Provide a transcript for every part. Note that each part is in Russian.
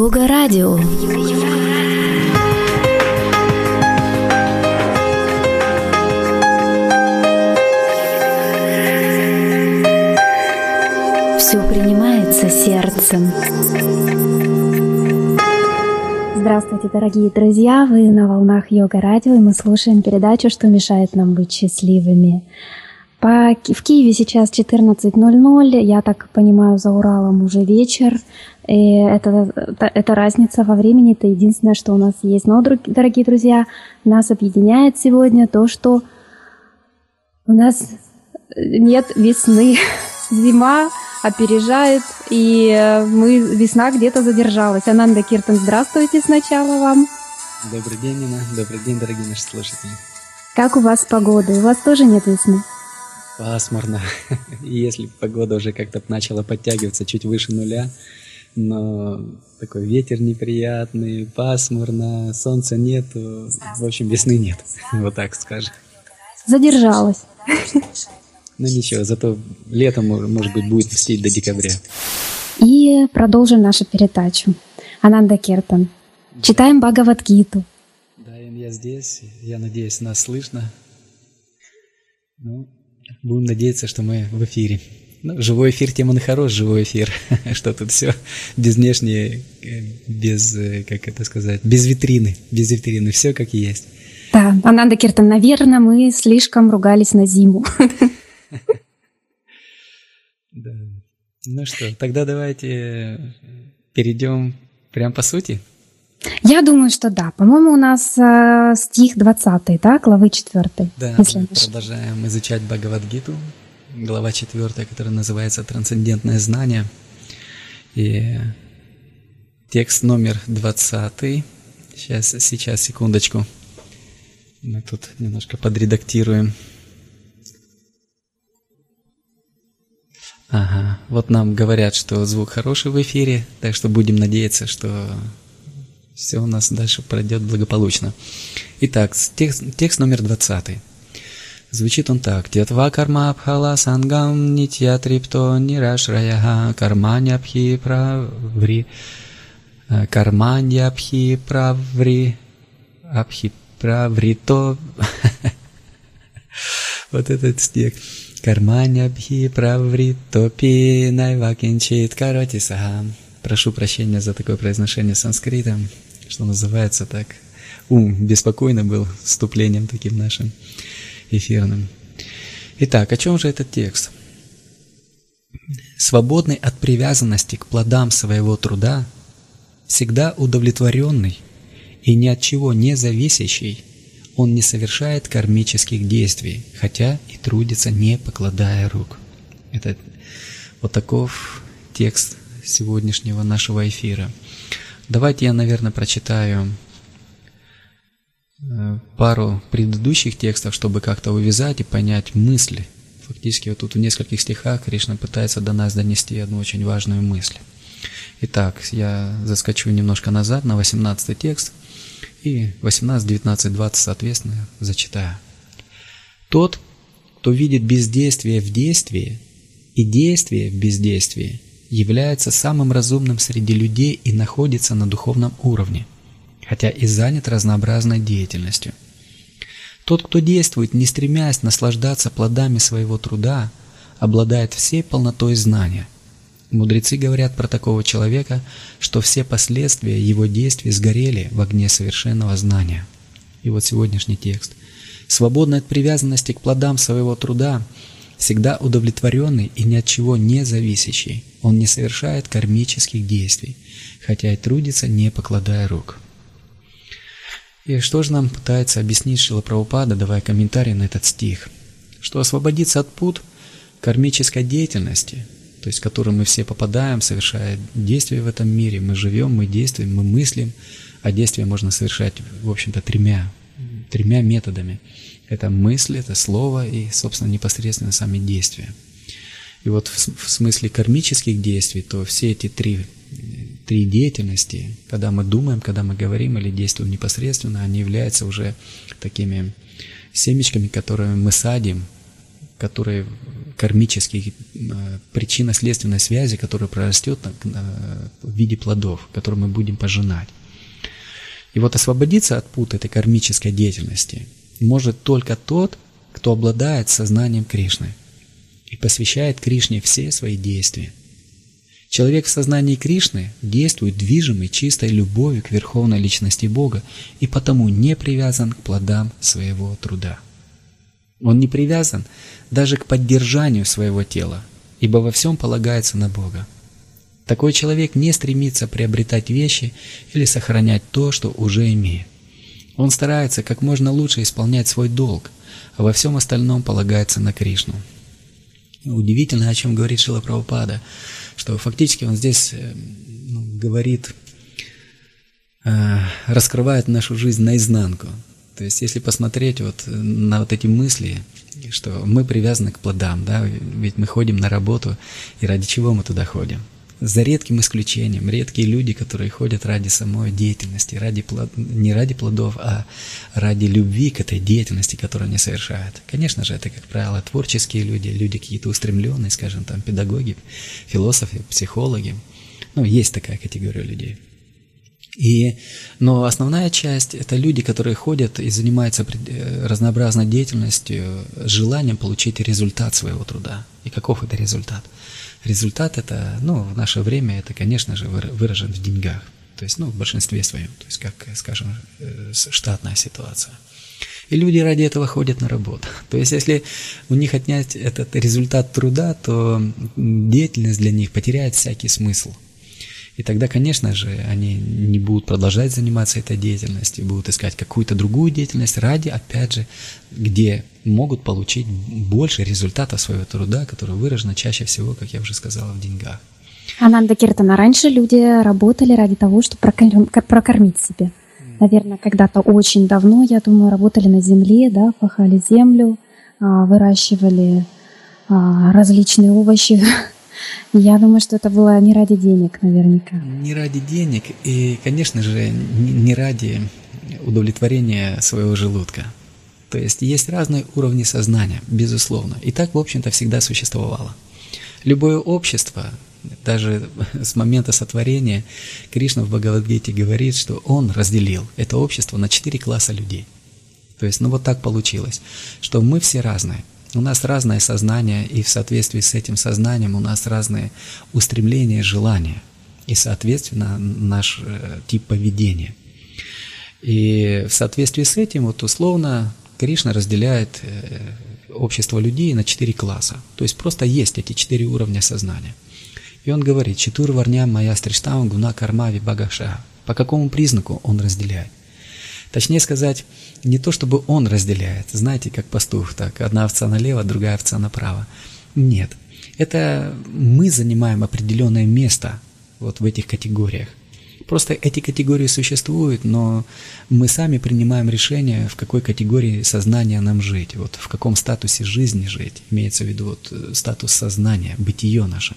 Йога-радио. Все принимается сердцем. Здравствуйте, дорогие друзья! Вы на волнах Йога-радио, и мы слушаем передачу «Что мешает нам быть счастливыми». В Киеве сейчас 14:00, я так понимаю, за Уралом уже вечер. И это разница во времени, это единственное, что у нас есть. Но, дорогие друзья, нас объединяет сегодня то, что у нас нет весны. Зима опережает, и весна где-то задержалась. Ананда Киртан, здравствуйте сначала вам. Добрый день, Нина. Добрый день, дорогие наши слушатели. Как у вас погода? У вас тоже нет весны? Пасмурно. И если погода уже как-то начала подтягиваться чуть выше нуля, но такой ветер неприятный, пасмурно, солнца нету, в общем, весны нет, вот так скажем. Задержалась. Ну ничего, зато летом, может быть, будет мстить до декабря. И продолжим нашу передачу. Ананда Киртан. Читаем Бхагавад-гиту. Да, я здесь, я надеюсь, нас слышно. Ну, будем надеяться, что мы в эфире. Ну, живой эфир, тем он и хорош, живой эфир. Что тут все без внешней, без, как это сказать, без витрины, все как есть. Да, Ананда Киртан, наверное, мы слишком ругались на зиму. Да. Ну что, тогда давайте перейдем прямо по сути. Я думаю, что да. По-моему, у нас стих 20, да, главы 4. Да, мы продолжаем изучать Бхагавад-гиту, глава 4, которая называется «Трансцендентное знание». И текст номер 20. Сейчас, секундочку. Мы тут немножко подредактируем. Ага, вот нам говорят, что звук хороший в эфире, так что будем надеяться, что все у нас дальше пройдет благополучно. Итак, текст номер 20. Звучит он так. Тятва карма абхала сангам нитья трипто нирашраяха карманьябхи праври абхи праврито. Вот этот стих. Карманьябхи праврито пи найвакинчит кароти сахам. Прошу прощения за такое произношение санскрита, что называется так. Беспокойно был вступлением таким нашим эфирным. Итак, о чем же этот текст? Свободный от привязанности к плодам своего труда, всегда удовлетворенный и ни от чего не зависящий, он не совершает кармических действий, хотя и трудится, не покладая рук. Это вот таков текст сегодняшнего нашего эфира. Давайте я, наверное, прочитаю пару предыдущих текстов, чтобы как-то увязать и понять мысли. Фактически вот тут в нескольких стихах Кришна пытается до нас донести одну очень важную мысль. Итак, я заскочу немножко назад на 18 текст и 18, 19, 20, соответственно, зачитаю. Тот, кто видит бездействие в действии и действие в бездействии, является самым разумным среди людей и находится на духовном уровне, хотя и занят разнообразной деятельностью. Тот, кто действует, не стремясь наслаждаться плодами своего труда, обладает всей полнотой знания. Мудрецы говорят про такого человека, что все последствия его действий сгорели в огне совершенного знания. И вот сегодняшний текст. Свободный от привязанности к плодам своего труда, всегда удовлетворенный и ни от чего не зависящий, он не совершает кармических действий, хотя и трудится, не покладая рук. И что же нам пытается объяснить Шрила Прабхупада, давая комментарий на этот стих? Что освободиться от пут кармической деятельности, то есть в которую мы все попадаем, совершая действия в этом мире, мы живем, мы действуем, мы мыслим, а действия можно совершать, в общем-то, тремя методами. Это мысль, это слово и, собственно, непосредственно сами действия. И вот в смысле кармических действий, то все эти три деятельности, когда мы думаем, когда мы говорим или действуем непосредственно, они являются уже такими семечками, которые мы садим, которые кармических причинно-следственной связи, которая прорастет в виде плодов, которые мы будем пожинать. И вот освободиться от пут этой кармической деятельности может только тот, кто обладает сознанием Кришны и посвящает Кришне все свои действия. Человек в сознании Кришны действует движимый чистой любовью к Верховной Личности Бога и потому не привязан к плодам своего труда. Он не привязан даже к поддержанию своего тела, ибо во всем полагается на Бога. Такой человек не стремится приобретать вещи или сохранять то, что уже имеет. Он старается как можно лучше исполнять свой долг, а во всем остальном полагается на Кришну. Удивительно, о чем говорит Шрила Прабхупада, что фактически он здесь говорит, раскрывает нашу жизнь наизнанку. То есть, если посмотреть на эти мысли, что мы привязаны к плодам, да, ведь мы ходим на работу, и ради чего мы туда ходим? За редким исключением, редкие люди, которые ходят ради самой деятельности, не ради плодов, а ради любви к этой деятельности, которую они совершают. Конечно же, это, как правило, творческие люди, люди какие-то устремленные, скажем, там, педагоги, философы, психологи. Есть такая категория людей. Но основная часть – это люди, которые ходят и занимаются разнообразной деятельностью с желанием получить результат своего труда. И каков это результат? Результат это, в наше время, это, конечно же, выражен в деньгах. То есть, в большинстве своем. То есть, как, скажем, штатная ситуация. И люди ради этого ходят на работу. То есть, если у них отнять этот результат труда, то деятельность для них потеряет всякий смысл. И тогда, конечно же, они не будут продолжать заниматься этой деятельностью, будут искать какую-то другую деятельность ради, опять же, где могут получить больше результата своего труда, который выражен чаще всего, как я уже сказала, в деньгах. Ананда Киртана, раньше люди работали ради того, чтобы прокормить себя. Наверное, когда-то очень давно, я думаю, работали на земле, да, пахали землю, выращивали различные овощи. Я думаю, что это было не ради денег, наверняка. Не ради денег и, конечно же, не ради удовлетворения своего желудка. То есть разные уровни сознания, безусловно. И так, в общем-то, всегда существовало. Любое общество, даже с момента сотворения, Кришна в Бхагавад-гите говорит, что Он разделил это общество на 4 класса людей. То есть, вот так получилось, что мы все разные. У нас разное сознание, и в соответствии с этим сознанием у нас разные устремления, желания, и, соответственно, наш тип поведения. И в соответствии с этим, условно, Кришна разделяет общество людей на 4 класса. То есть просто есть эти 4 уровня сознания. И он говорит: «Четур варням моя стриштам гуна карма вибагаша». По какому признаку он разделяет? Точнее сказать, не то чтобы он разделяет, знаете, как пастух, так, одна овца налево, другая овца направо. Нет, это мы занимаем определенное место в этих категориях. Просто эти категории существуют, но мы сами принимаем решение, в какой категории сознания нам жить, в каком статусе жизни жить, имеется в виду статус сознания, бытие наше.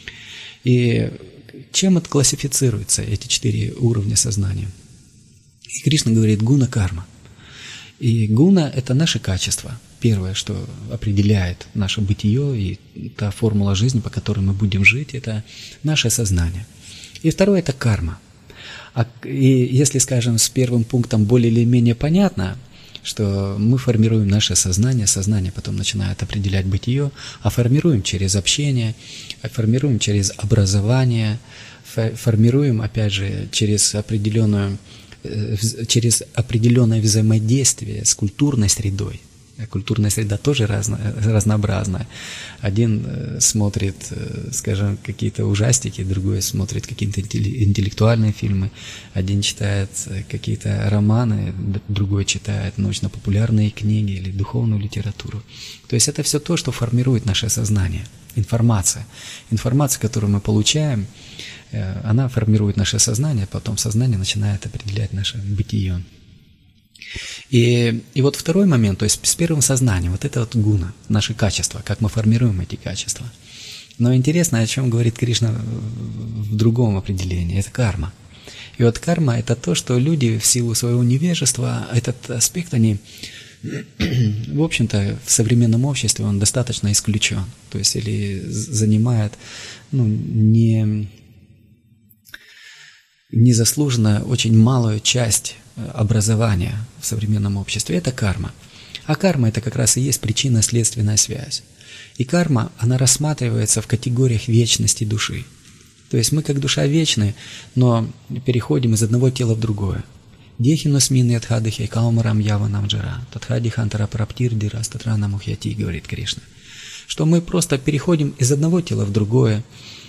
И чем это классифицируется, эти 4 уровня сознания? И Кришна говорит гуна-карма. И гуна – это наши качества. Первое, что определяет наше бытие и та формула жизни, по которой мы будем жить, это наше сознание. И второе – это карма. И если, скажем, с первым пунктом более или менее понятно, что мы формируем наше сознание, сознание потом начинает определять бытие, а формируем через общение, формируем через образование, формируем, опять же, через определенное взаимодействие с культурной средой. Культурная среда тоже разнообразная. Один смотрит, скажем, какие-то ужастики, другой смотрит какие-то интеллектуальные фильмы, один читает какие-то романы, другой читает научно-популярные книги или духовную литературу. То есть это все то, что формирует наше сознание. Информация. Информация, которую мы получаем, она формирует наше сознание, потом сознание начинает определять наше бытие. И второй момент, то есть с первым сознанием, это гуна, наши качества, как мы формируем эти качества. Но интересно, о чем говорит Кришна в другом определении, это карма. И карма – это то, что люди в силу своего невежества, этот аспект они в общем-то, в современном обществе он достаточно исключен. То есть или занимает незаслуженно очень малую часть образования в современном обществе. Это карма. А карма – это как раз и есть причинно-следственная связь. И карма, она рассматривается в категориях вечности души. То есть мы как душа вечны, но переходим из одного тела в другое. Дехинусмины адхадыхи каумарам яванам джара, татхади хантара праптирдира статрана мухьяти, говорит Кришна. Что мы просто переходим из одного тела в другое,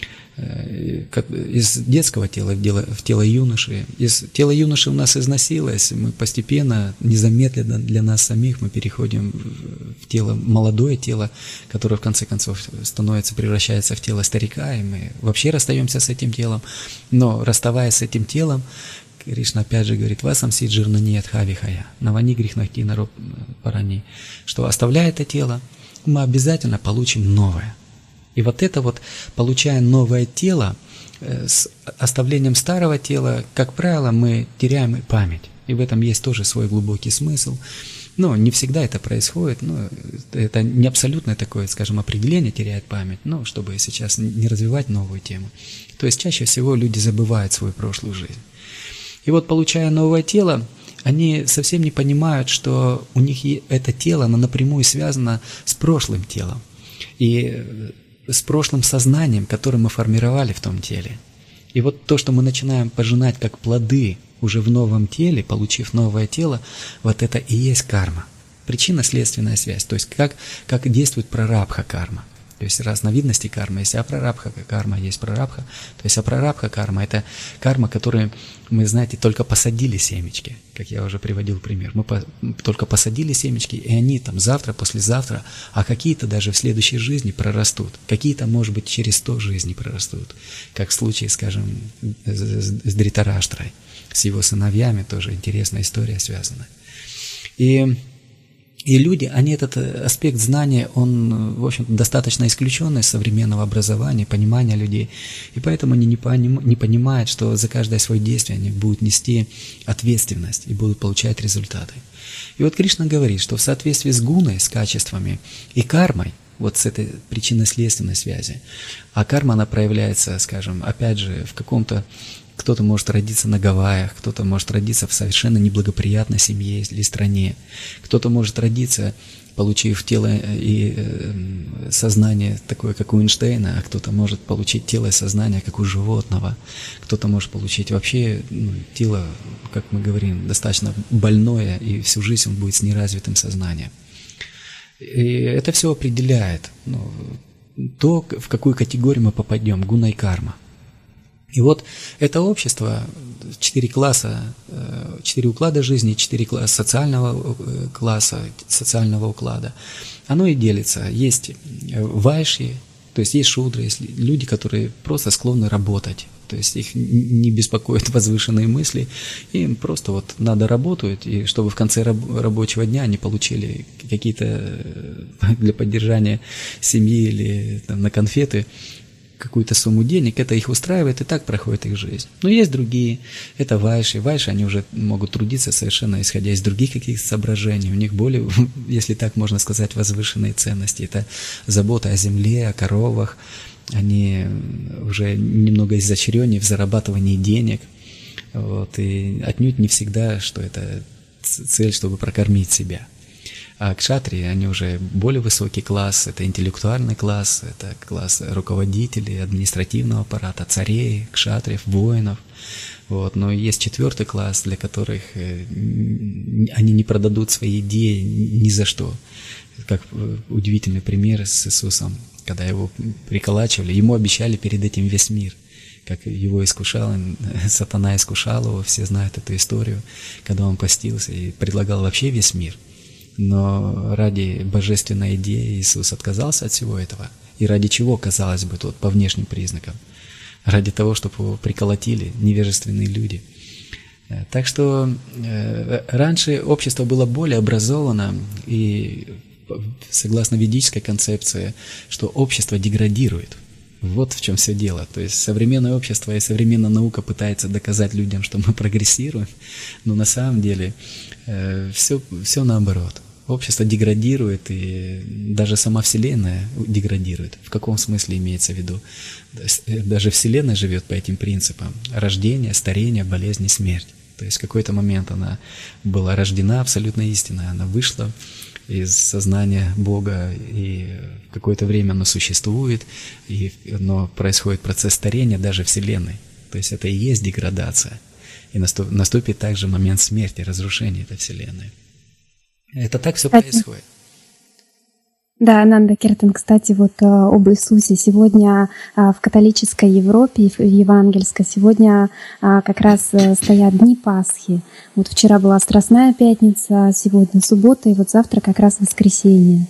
из детского тела в тело юноши. Из тела юноши у нас износилось, мы постепенно, незаметно для нас самих, мы переходим в тело, молодое тело, которое в конце концов превращается в тело старика, и мы вообще расстаемся с этим телом. Но расставаясь с этим телом, Кришна опять же говорит: «Васам сиджирнани адхавихая, навани грехнахти народ парани», что оставляя это тело, мы обязательно получим новое. И вот это вот, получая новое тело, с оставлением старого тела, как правило, мы теряем и память. И в этом есть тоже свой глубокий смысл. Но не всегда это происходит. Но это не абсолютное такое, скажем, определение теряет память, но чтобы сейчас не развивать новую тему. То есть чаще всего люди забывают свою прошлую жизнь. И вот, получая новое тело, они совсем не понимают, что у них это тело, оно напрямую связано с прошлым телом. И с прошлым сознанием, которое мы формировали в том теле. И вот то, что мы начинаем пожинать как плоды уже в новом теле, получив новое тело, вот это и есть карма. Причинно-следственная связь. То есть как действует прарабдха карма. То есть разновидности кармы. Есть апрарабдха карма, есть прарабдха. То есть апрарабдха карма – это карма, которую мы, знаете, только посадили семечки. Как я уже приводил пример. Мы только посадили семечки, и они там завтра, послезавтра, а какие-то даже в следующей жизни прорастут. Какие-то, может быть, через 100 жизней прорастут. Как в случае, скажем, с Дритараштрой. С его сыновьями тоже интересная история связана. И люди, они этот аспект знания, он, в общем-то, достаточно исключенный из современного образования, понимания людей. И поэтому они не понимают, что за каждое свое действие они будут нести ответственность и будут получать результаты. И вот Кришна говорит, что в соответствии с гуной, с качествами и кармой, вот с этой причинно-следственной связи, а карма, она проявляется, скажем, опять же, в каком-то... Кто-то может родиться на Гавайях, кто-то может родиться в совершенно неблагоприятной семье или стране, кто-то может родиться, получив тело и сознание такое, как у Эйнштейна, а кто-то может получить тело и сознание, как у животного, кто-то может получить вообще тело, как мы говорим, достаточно больное, и всю жизнь он будет с неразвитым сознанием. И это все определяет то, в какую категорию мы попадем, гуна и карма. И вот это общество, 4 класса, 4 уклада жизни, 4 класса социального уклада, оно и делится. Есть вайши, то есть есть шудры, есть люди, которые просто склонны работать. То есть их не беспокоят возвышенные мысли, им просто вот надо работать, и чтобы в конце рабочего дня они получили какие-то для поддержания семьи или там, на конфеты какую-то сумму денег, это их устраивает, и так проходит их жизнь. Но есть другие, это вайши. Вайши, они уже могут трудиться совершенно исходя из других каких-то соображений. У них более, если так можно сказать, возвышенные ценности. Это забота о земле, о коровах. Они уже немного изощреннее в зарабатывании денег. Вот, и отнюдь не всегда, что это цель, чтобы прокормить себя. А кшатрии, они уже более высокий класс, это интеллектуальный класс, это класс руководителей, административного аппарата, царей, кшатриев, воинов. Вот. Но есть 4 класс, для которых они не продадут свои идеи ни за что. Как удивительный пример с Иисусом, когда его приколачивали, ему обещали перед этим весь мир. Как его искушал, сатана искушал его, все знают эту историю, когда он постился и предлагал вообще весь мир. Но ради божественной идеи Иисус отказался от всего этого. И ради чего, казалось бы, тут по внешним признакам? Ради того, чтобы его приколотили невежественные люди. Так что раньше общество было более образовано, и согласно ведической концепции, что общество деградирует. Вот в чем все дело. То есть современное общество и современная наука пытается доказать людям, что мы прогрессируем, но на самом деле все наоборот. Общество деградирует, и даже сама Вселенная деградирует. В каком смысле имеется в виду? Даже Вселенная живет по этим принципам. Рождение, старение, болезнь и смерть. То есть в какой-то момент она была рождена абсолютно истинной, она вышла из сознания Бога, и в какое-то время оно существует, но происходит процесс старения даже Вселенной. То есть это и есть деградация. И наступит также момент смерти, разрушения этой Вселенной. Это так все происходит. Да, Ананда Киртан, кстати, вот об Иисусе. Сегодня в католической Европе, в евангельской, сегодня как раз стоят дни Пасхи. Вот вчера была Страстная пятница, сегодня суббота, и вот завтра как раз воскресенье.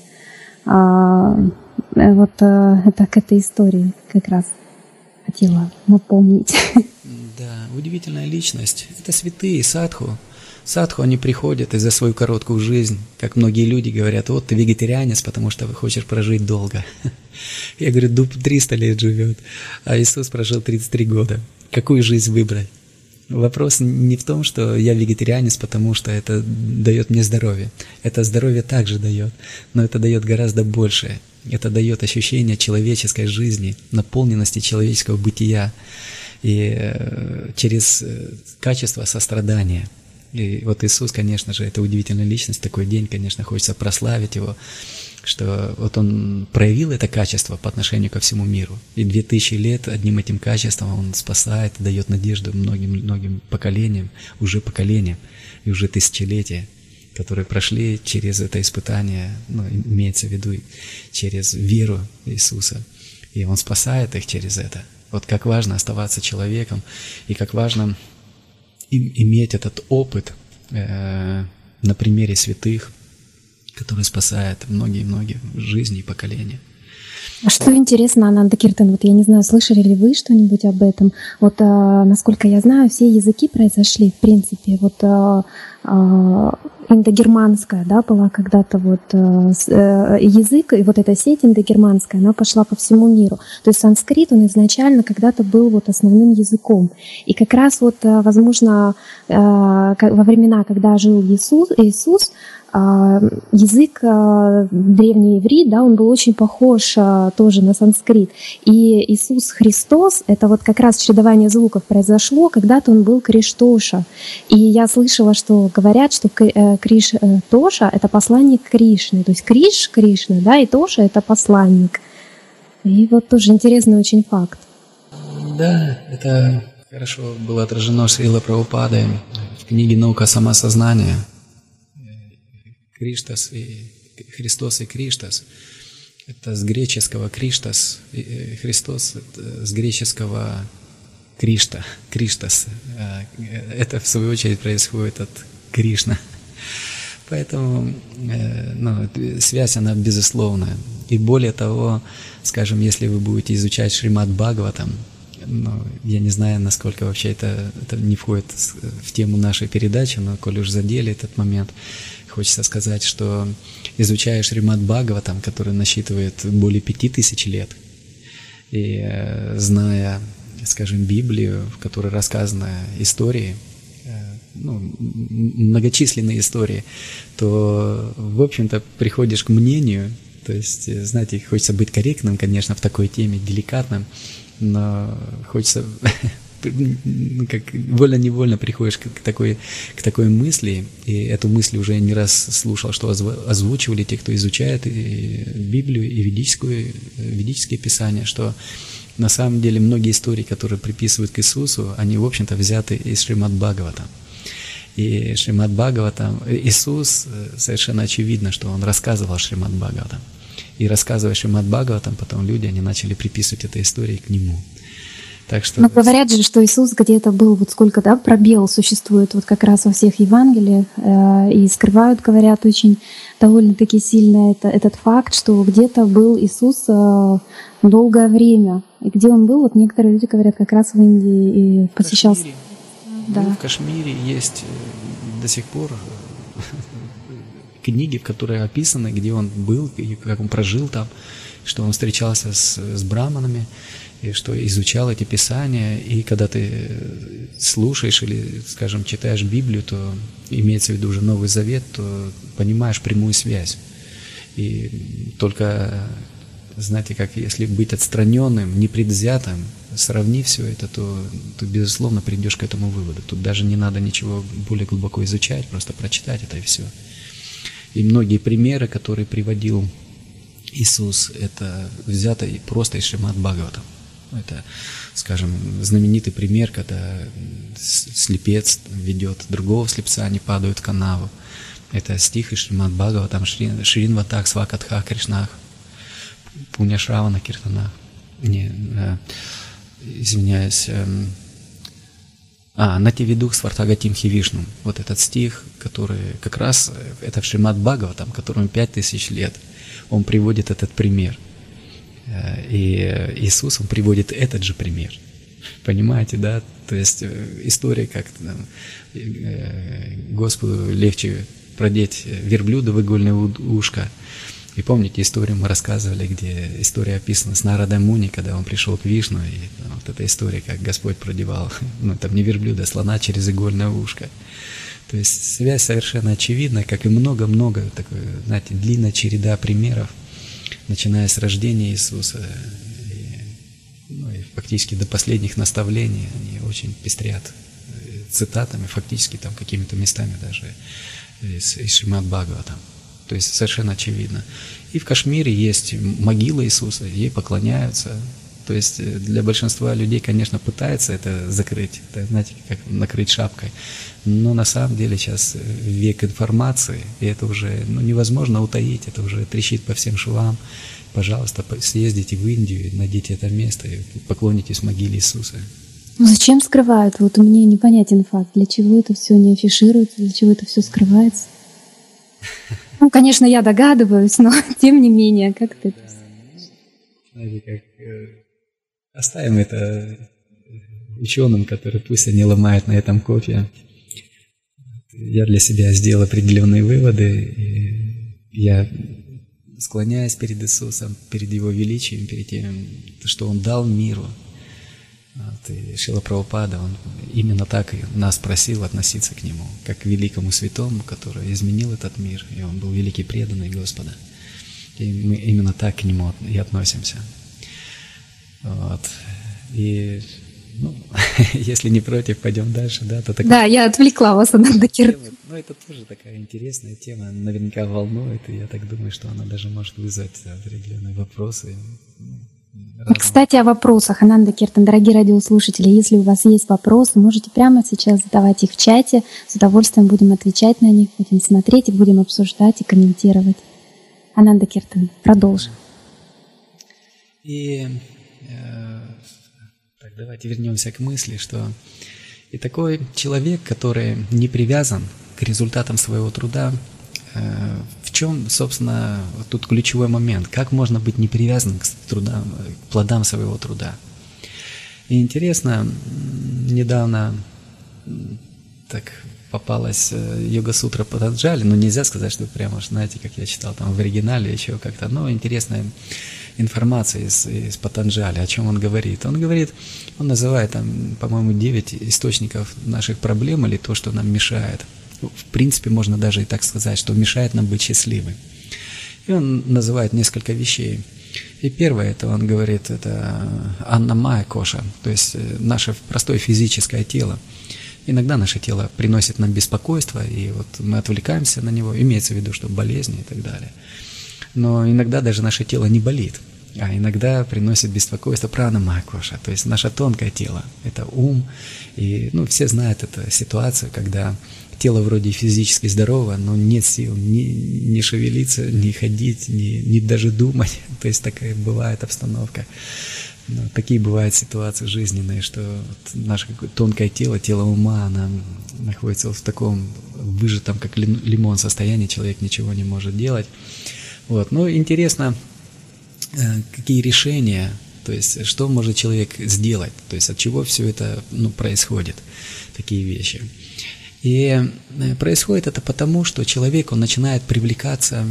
Вот это к этой истории как раз хотела напомнить. Да, удивительная личность. Это святые, садху. Садху, они приходят и за свою короткую жизнь, как многие люди говорят, вот ты вегетарианец, потому что хочешь прожить долго. Я говорю, дуб 300 лет живет, а Иисус прожил 33 года. Какую жизнь выбрать? Вопрос не в том, что я вегетарианец, потому что это дает мне здоровье. Это здоровье также дает, но это дает гораздо большее. Это дает ощущение человеческой жизни, наполненности человеческого бытия и через качество сострадания. И вот Иисус, конечно же, это удивительная личность. Такой день, конечно, хочется прославить Его, что вот Он проявил это качество по отношению ко всему миру. И 2000 лет одним этим качеством Он спасает, дает надежду многим поколениям, и уже тысячелетия, которые прошли через это испытание, имеется в виду через веру Иисуса. И Он спасает их через это. Вот как важно оставаться человеком, и как важно иметь этот опыт на примере святых, который спасает многие-многие жизни и поколения. А что интересно, Ананда Киртан, вот я не знаю, слышали ли вы что-нибудь об этом? Вот насколько я знаю, все языки произошли, в принципе, вот индогерманская, да, была когда-то вот язык, и вот эта сеть индогерманская, она пошла по всему миру. То есть санскрит, он изначально когда-то был вот основным языком. И как раз вот, возможно, во времена, когда жил Иисус, язык древний иврит, да, он был очень похож тоже на санскрит. И Иисус Христос, это вот как раз чередование звуков произошло, когда-то он был Криштоша. И я слышала, что говорят, что Тоша — это посланник Кришны. То есть Кришна, да, и Тоша — это посланник. И вот тоже интересный очень факт. Да, это хорошо было отражено Шрилой Прабхупадой в книге «Наука самосознания». Криштас и Христос и Криштас – это с греческого Криштас, Христос – с греческого Кришта, Криштас. Это в свою очередь происходит от Кришна. Поэтому связь, она безусловная. И более того, скажем, если вы будете изучать Шримад Бхагаватам, я не знаю, насколько вообще это не входит в тему нашей передачи, но коли уж задели этот момент, хочется сказать, что изучая Шримад Бхагаватам, который насчитывает более 5000 лет, и зная, скажем, Библию, в которой рассказаны истории, многочисленные истории, то, в общем-то, приходишь к мнению, то есть, знаете, хочется быть корректным, конечно, в такой теме, деликатным, но хочется, как вольно-невольно приходишь к такой мысли, и эту мысль уже не раз слушал, что озвучивали те, кто изучает и Библию, и ведические писания, что на самом деле многие истории, которые приписывают к Иисусу, они, в общем-то, взяты из Шримад Бхагавата. И Шримад Бхагаватам, Иисус, совершенно очевидно, что Он рассказывал Шримад Бхагаватам. И рассказывая Шримад Бхагаватам, потом люди, они начали приписывать этой истории к Нему. Так что... Но говорят же, что Иисус где-то был, вот сколько, да, пробел существует вот как раз во всех Евангелиях, и скрывают, говорят, очень довольно-таки сильно этот факт, что где-то был Иисус долгое время. И где Он был, вот некоторые люди говорят, как раз в Индии и посещал... Да. В Кашмире есть до сих пор книги, в которых описано, где он был, и как он прожил там, что он встречался с браманами, и что изучал эти писания. И когда ты слушаешь или, скажем, читаешь Библию, то имеется в виду уже Новый Завет, то понимаешь прямую связь. И только, знаете, как если быть отстраненным, непредвзятым, сравни все это, то ты, безусловно, придешь к этому выводу. Тут даже не надо ничего более глубоко изучать, просто прочитать это и все. И многие примеры, которые приводил Иисус, это взято просто из Шримад Бхагаватам. Это, скажем, знаменитый пример, когда слепец ведет другого слепца, они падают в канаву. Это стих из Шримад Бхагаватам, Шринватак Свакатха Кришнах, Пуньяшравана Киртанах. Извиняюсь. Нативидух Свартагатим Хивишну. Вот этот стих, который как раз, это в Шримад Бхагаватам, которому 5000 лет, он приводит этот пример. И Иисус, он приводит этот же пример. Понимаете, да? То есть история, как Господу легче продеть верблюда в игольное ушко. И помните, историю мы рассказывали, где история описана с Нарадой Муни, когда он пришел к Вишну, и вот эта история, как Господь продевал, там не верблюда, а слона через игольное ушко. То есть связь совершенно очевидна, как и много-много, такой, знаете, длинная череда примеров, начиная с рождения Иисуса, и фактически до последних наставлений, они очень пестрят цитатами, фактически там какими-то местами даже из Шримад Бхагаватам. То есть совершенно очевидно. И в Кашмире есть могила Иисуса, ей поклоняются. То есть для большинства людей, конечно, пытаются это закрыть, это, знаете, как накрыть шапкой. Но на самом деле сейчас век информации, и это уже невозможно утаить, это уже трещит по всем швам. Пожалуйста, съездите в Индию, найдите это место и поклонитесь могиле Иисуса. Ну зачем скрывают? Вот мне непонятен факт, для чего это все не афишируется, для чего это все скрывается. Ну, конечно, я догадываюсь, но тем не менее, как ты... Знаете, как оставим это ученым, которые пусть они ломают на этом копья. Я для себя сделал определенные выводы, и я склоняюсь перед Иисусом, перед Его величием, перед тем, что Он дал миру. И Шрила Прабхупада, он именно так и нас просил относиться к Нему, как к великому святому, который изменил этот мир, и он был великий преданный Господа. И мы именно так к Нему и относимся. Вот. И, если не против, пойдем дальше, да? То да, я отвлекла вас, Ананда Киртан. Это тоже такая интересная тема, наверняка волнует, и я так думаю, что она даже может вызвать определенные вопросы. Кстати, о вопросах, Ананда Киртан, дорогие радиослушатели, если у вас есть вопросы, можете прямо сейчас задавать их в чате, с удовольствием будем отвечать на них, будем смотреть и будем обсуждать и комментировать. Ананда Киртан, продолжим. И так, давайте вернемся к мысли, что и такой человек, который не привязан к результатам своего труда, в чем, собственно, тут ключевой момент? Как можно быть не привязанным к трудам, к плодам своего труда? И интересно, недавно так попалась Йога-сутра Патанджали, но нельзя сказать, что прямо, знаете, как я читал там в оригинале, еще как-то, но интересная информация из Патанджали, о чем он говорит. Он говорит, он называет там, по-моему, 9 источников наших проблем или то, что нам мешает. В принципе, можно даже и так сказать, что мешает нам быть счастливым. И он называет несколько вещей. И первое, это он говорит, это аннамая коша, то есть наше простое физическое тело. Иногда наше тело приносит нам беспокойство, и вот мы отвлекаемся на него, имеется в виду, что болезни и так далее. Но иногда даже наше тело не болит, а иногда приносит беспокойство пранамая коша, то есть наше тонкое тело, это ум. И все знают эту ситуацию, когда тело вроде физически здорово, но нет сил ни шевелиться, ни ходить, ни даже думать. То есть такая бывает обстановка. Такие бывают ситуации жизненные, что вот наше тонкое тело, тело ума, оно находится вот в таком выжатом, как лимон состоянии, человек ничего не может делать. Вот. Но интересно, какие решения, то есть что может человек сделать, то есть от чего все это происходит, такие вещи. И происходит это потому, что человек, он начинает привлекаться,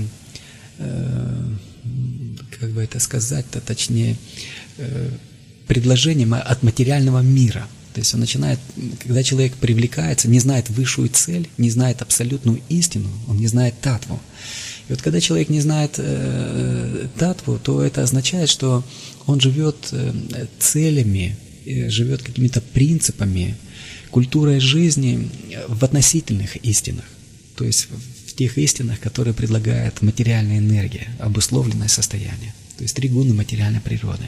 как бы это сказать-то точнее, предложением от материального мира. То есть он начинает, когда человек привлекается, не знает высшую цель, не знает абсолютную истину, он не знает татву. И вот когда человек не знает татву, то это означает, что он живет целями, живет какими-то принципами, культурой жизни в относительных истинах, то есть в тех истинах, которые предлагает материальная энергия, обусловленное состояние, то есть 3 гуны материальной природы.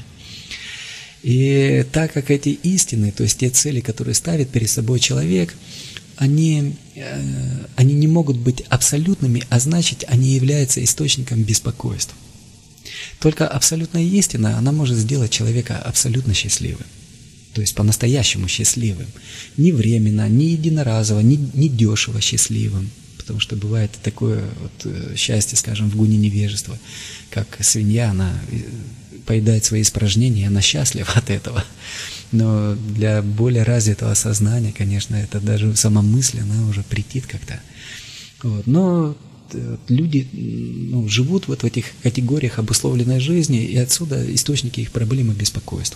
И так как эти истины, то есть те цели, которые ставит перед собой человек, они не могут быть абсолютными, а значит, они являются источником беспокойства. Только абсолютная истина, она может сделать человека абсолютно счастливым. То есть по-настоящему счастливым. Не временно, не единоразово, не дешево счастливым. Потому что бывает такое вот счастье, скажем, в гуне невежества, как свинья, она поедает свои испражнения, она счастлива от этого. Но для более развитого сознания, конечно, это даже сама мысль, она уже претит как-то. Вот. Но люди живут вот в этих категориях обусловленной жизни, и отсюда источники их проблем и беспокойств.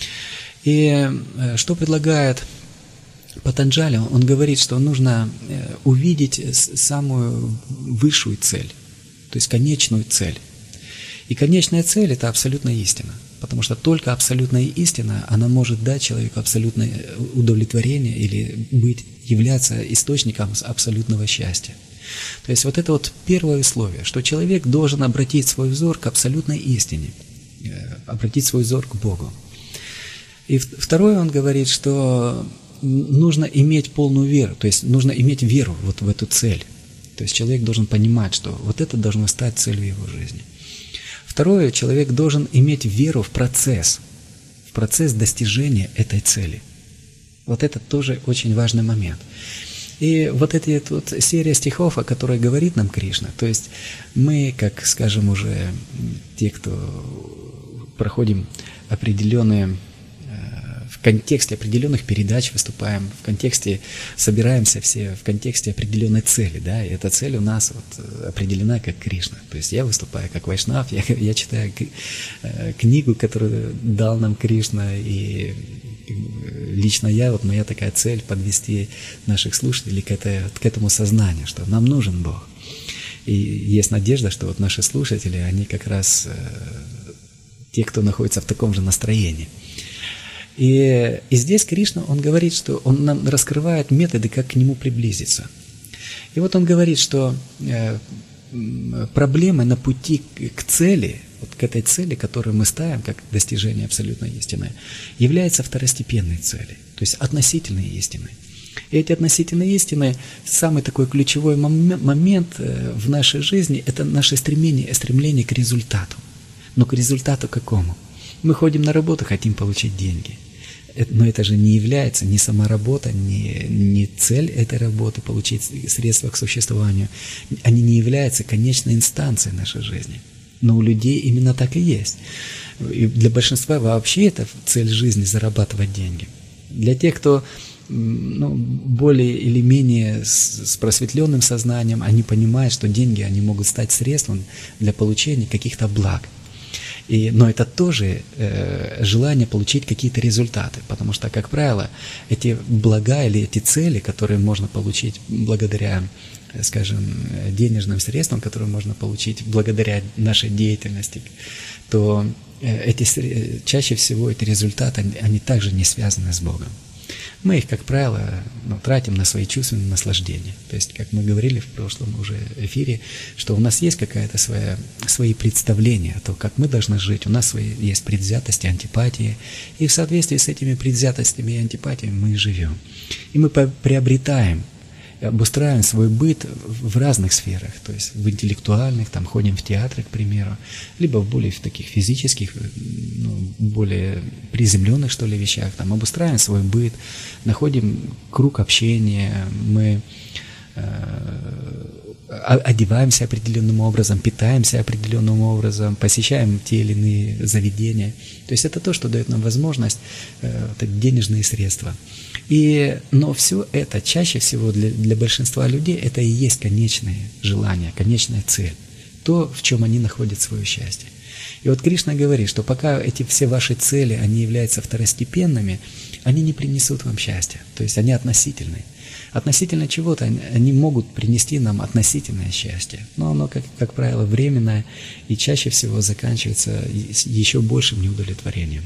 И что предлагает Патанджали? Он говорит, что нужно увидеть самую высшую цель, то есть конечную цель. И конечная цель – это абсолютная истина, потому что только абсолютная истина, она может дать человеку абсолютное удовлетворение или являться источником абсолютного счастья. То есть вот это вот первое условие, что человек должен обратить свой взор к абсолютной истине, обратить свой взор к Богу. И второе, он говорит, что нужно иметь полную веру, то есть нужно иметь веру вот в эту цель. То есть человек должен понимать, что вот это должно стать целью его жизни. Второе, человек должен иметь веру в процесс достижения этой цели. Вот это тоже очень важный момент. И вот эта вот серия стихов, о которой говорит нам Кришна, то есть мы, как, скажем, уже те, кто проходим определенные, в контексте определенных передач выступаем, в контексте, собираемся все в контексте определенной цели, да, и эта цель у нас вот определена как Кришна. То есть я выступаю как вайшнав, я читаю книгу, которую дал нам Кришна, и лично я, вот моя такая цель — подвести наших слушателей к этому сознанию, что нам нужен Бог. И есть надежда, что вот наши слушатели, они как раз те, кто находится в таком же настроении. И здесь Кришна, он говорит, что он нам раскрывает методы, как к нему приблизиться. И вот он говорит, что проблемы на пути к цели, вот к этой цели, которую мы ставим как достижение абсолютной истины, являются второстепенной целью, то есть относительной истиной. И эти относительные истины, самый такой ключевой момент в нашей жизни – это наше стремление к результату. Но к результату какому? Мы ходим на работу, хотим получить деньги. Но это же не является ни сама работа, ни цель этой работы, получить средства к существованию. Они не являются конечной инстанцией нашей жизни. Но у людей именно так и есть. И для большинства вообще это цель жизни – зарабатывать деньги. Для тех, кто более или менее с просветленным сознанием, они понимают, что деньги они могут стать средством для получения каких-то благ. Но это тоже желание получить какие-то результаты, потому что, как правило, эти блага или эти цели, которые можно получить благодаря, скажем, денежным средствам, которые можно получить благодаря нашей деятельности, то чаще всего эти результаты, они также не связаны с Богом. Мы их, как правило, тратим на свои чувственные наслаждения. То есть, как мы говорили в прошлом уже эфире, что у нас есть какая-то свои представления о том, как мы должны жить. У нас есть предвзятости, антипатии. И в соответствии с этими предвзятостями и антипатиями мы и живем. И мы приобретаем, обустраиваем свой быт в разных сферах, то есть в интеллектуальных, там ходим в театры, к примеру, либо в более таких физических, более приземленных, что ли, вещах, там обустраиваем свой быт, находим круг общения, мы одеваемся определенным образом, питаемся определенным образом, посещаем те или иные заведения. То есть это то, что дает нам возможность, денежные средства. Но все это чаще всего для большинства людей это и есть конечное желание, конечная цель, то, в чем они находят свое счастье. И вот Кришна говорит, что пока эти все ваши цели, они являются второстепенными, они не принесут вам счастья, то есть они относительны. Относительно чего-то они могут принести нам относительное счастье, но оно, как правило, временное и чаще всего заканчивается еще большим неудовлетворением.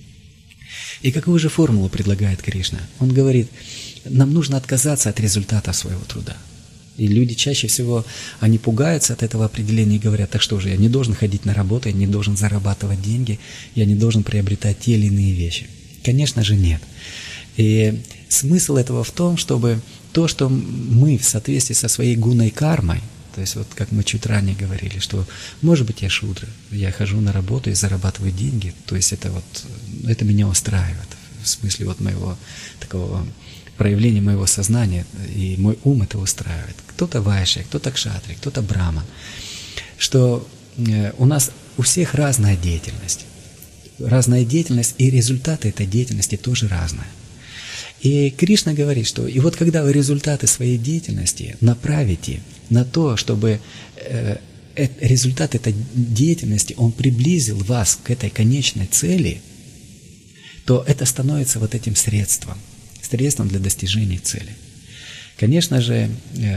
И какую же формулу предлагает Кришна? Он говорит, нам нужно отказаться от результата своего труда. И люди чаще всего, они пугаются от этого определения и говорят, так что же, я не должен ходить на работу, я не должен зарабатывать деньги, я не должен приобретать те или иные вещи. Конечно же нет. И смысл этого в том, чтобы то, что мы в соответствии со своей гуной кармой, то есть вот как мы чуть ранее говорили, что может быть я шудра, я хожу на работу и зарабатываю деньги, то есть это меня устраивает, в смысле вот моего такого проявления моего сознания, и мой ум это устраивает. Кто-то вайшья, кто-то кшатри, кто-то браман. Что у нас у всех разная деятельность. Разная деятельность, и результаты этой деятельности тоже разные. И Кришна говорит, что и вот когда вы результаты своей деятельности направите на то, чтобы результат этой деятельности, он приблизил вас к этой конечной цели, то это становится вот этим средством для достижения цели. Конечно же,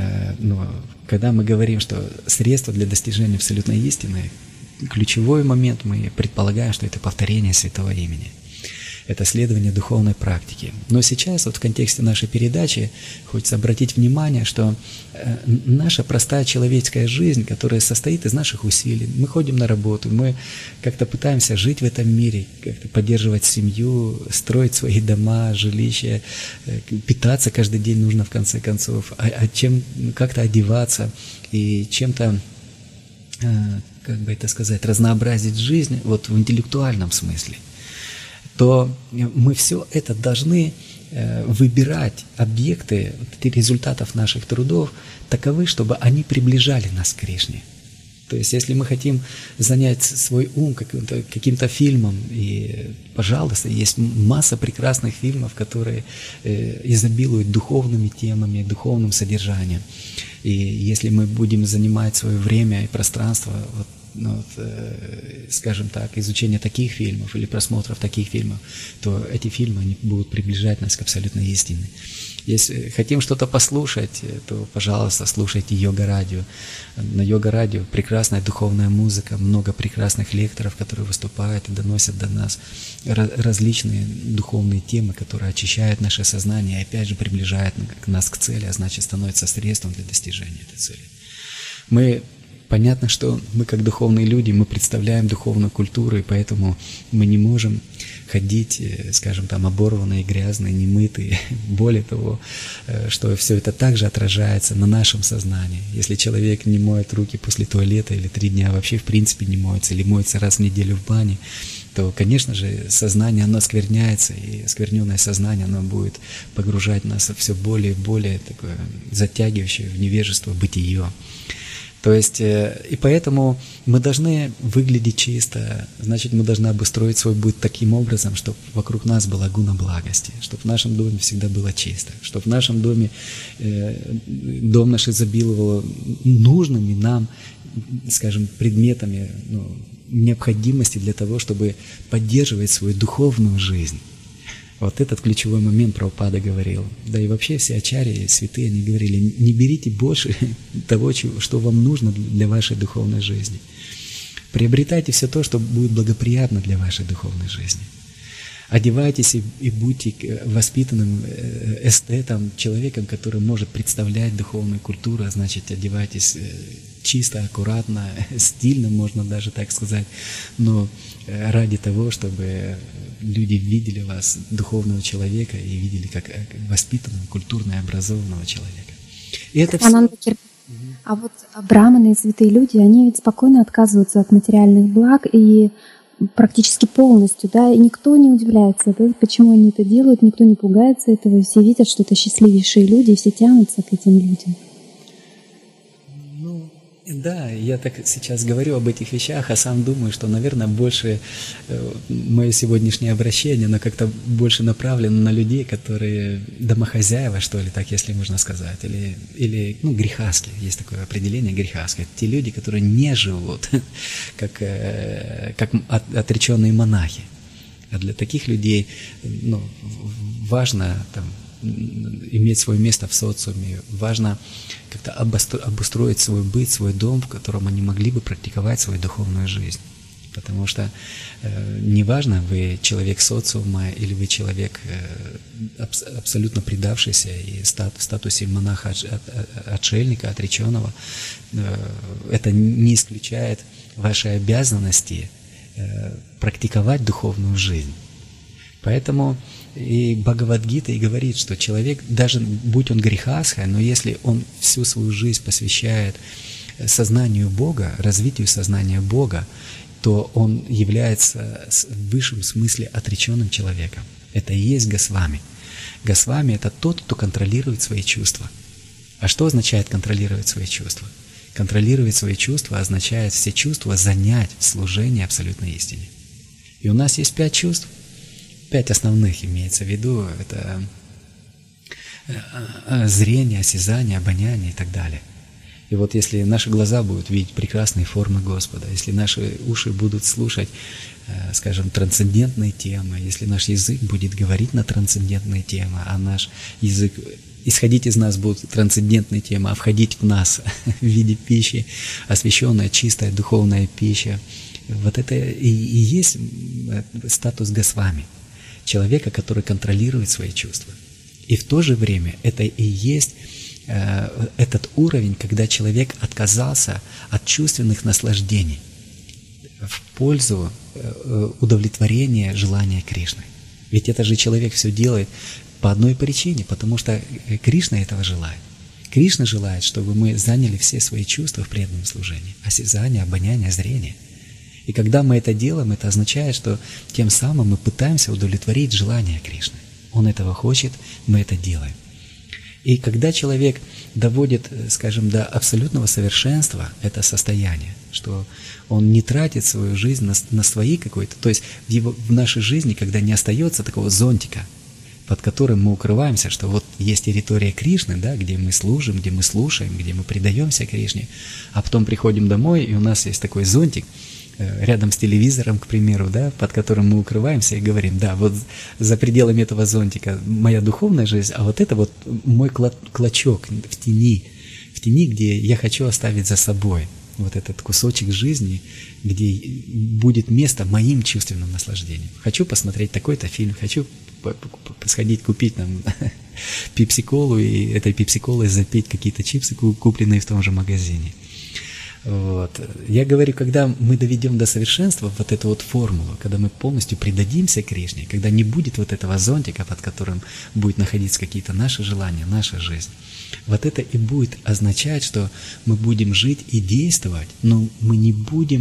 когда мы говорим, что средство для достижения абсолютной истины, ключевой момент мы предполагаем, что это повторение святого имени. Это следование духовной практики. Но сейчас вот в контексте нашей передачи хочется обратить внимание, что наша простая человеческая жизнь, которая состоит из наших усилий, мы ходим на работу, мы как-то пытаемся жить в этом мире, как-то поддерживать семью, строить свои дома, жилища, питаться каждый день нужно в конце концов, чем как-то одеваться и чем-то, как бы это сказать, разнообразить жизнь вот в интеллектуальном смысле, то мы все это должны выбирать объекты результатов наших трудов таковы, чтобы они приближали нас к Кришне. То есть, если мы хотим занять свой ум каким-то фильмом, и, пожалуйста, есть масса прекрасных фильмов, которые изобилуют духовными темами, духовным содержанием. И если мы будем занимать свое время и пространство, скажем так, изучение таких фильмов или просмотров таких фильмов, то эти фильмы они будут приближать нас к абсолютной истине. Если хотим что-то послушать, то, пожалуйста, слушайте Йога-радио. На Йога-радио прекрасная духовная музыка, много прекрасных лекторов, которые выступают и доносят до нас различные духовные темы, которые очищают наше сознание и опять же приближают нас к цели, а значит становятся средством для достижения этой цели. Понятно, что мы как духовные люди, мы представляем духовную культуру, и поэтому мы не можем ходить, скажем там, оборванные, грязные, немытые. Более того, что все это также отражается на нашем сознании. Если человек не моет руки после туалета или 3 дня вообще в принципе не моется, или моется раз в неделю в бане, то, конечно же, сознание, оно оскверняется, и оскверненное сознание, оно будет погружать нас в все более и более такое затягивающее в невежество бытие. То есть, и поэтому мы должны выглядеть чисто, значит, мы должны обустроить свой быт таким образом, чтобы вокруг нас была гуна благости, чтобы в нашем доме всегда было чисто, чтобы в нашем доме дом наш изобиловал нужными нам, скажем, предметами необходимости для того, чтобы поддерживать свою духовную жизнь. Вот этот ключевой момент Прабхупада говорил. Да и вообще все ачарьи, святые, они говорили, не берите больше того, что вам нужно для вашей духовной жизни. Приобретайте все то, что будет благоприятно для вашей духовной жизни. Одевайтесь и будьте воспитанным эстетом, человеком, который может представлять духовную культуру, а значит, одевайтесь чисто, аккуратно, стильно, можно даже так сказать, но ради того, чтобы люди видели вас, духовного человека, и видели как воспитанного, культурно образованного человека. И это все. А вот браманы и святые люди, они ведь спокойно отказываются от материальных благ и практически полностью, да, и никто не удивляется, да, почему они это делают, никто не пугается этого, и все видят, что это счастливейшие люди, и все тянутся к этим людям. Да, я так сейчас говорю об этих вещах, а сам думаю, что, наверное, больше мое сегодняшнее обращение, оно как-то больше направлено на людей, которые домохозяева, что ли, так, если можно сказать, или грехаски, есть такое определение грехаски. Те люди, которые не живут, как отреченные монахи. А для таких людей важно иметь свое место в социуме, важно как-то обустроить свой быт, свой дом, в котором они могли бы практиковать свою духовную жизнь. Потому что неважно, вы человек социума или вы человек абсолютно предавшийся и в статусе монаха, отшельника, отреченного, это не исключает вашей обязанности практиковать духовную жизнь. Поэтому и Бхагавад-гита и говорит, что человек, даже будь он грехасха, но если он всю свою жизнь посвящает сознанию Бога, развитию сознания Бога, то он является в высшем смысле отреченным человеком. Это и есть Госвами. Госвами – это тот, кто контролирует свои чувства. А что означает контролировать свои чувства? Контролировать свои чувства означает все чувства занять в служении абсолютной истине. И у нас есть 5 чувств. 5 основных имеется в виду, это зрение, осязание, обоняние и так далее. И вот если наши глаза будут видеть прекрасные формы Господа, если наши уши будут слушать, скажем, трансцендентные темы, если наш язык будет говорить на трансцендентные темы, а наш язык, исходить из нас будут трансцендентные темы, а входить в нас в виде пищи, освященная, чистая, духовная пища, вот это и есть статус Госвами. Человека, который контролирует свои чувства. И в то же время это и есть этот уровень, когда человек отказался от чувственных наслаждений в пользу удовлетворения желания Кришны. Ведь это же человек все делает по одной причине, потому что Кришна этого желает. Кришна желает, чтобы мы заняли все свои чувства в преданном служении. Осязание, обоняние, зрение. И когда мы это делаем, это означает, что тем самым мы пытаемся удовлетворить желание Кришны. Он этого хочет, мы это делаем. И когда человек доводит, скажем, до абсолютного совершенства это состояние, что он не тратит свою жизнь на свои какой-то, то есть в нашей жизни, когда не остается такого зонтика, под которым мы укрываемся, что вот есть территория Кришны, да, где мы служим, где мы слушаем, где мы предаемся Кришне, а потом приходим домой, и у нас есть такой зонтик, рядом с телевизором, к примеру, да, под которым мы укрываемся и говорим, да, вот за пределами этого зонтика моя духовная жизнь, а вот это вот мой клочок в тени, где я хочу оставить за собой вот этот кусочек жизни, где будет место моим чувственным наслаждением. Хочу посмотреть такой-то фильм, хочу сходить купить там пепси-колу и этой пепси-колой запить какие-то чипсы, купленные в том же магазине. Вот. Я говорю, когда мы доведем до совершенства вот эту вот формулу, когда мы полностью предадимся Кришне, когда не будет вот этого зонтика, под которым будет находиться какие-то наши желания, наша жизнь, вот это и будет означать, что мы будем жить и действовать, но мы не будем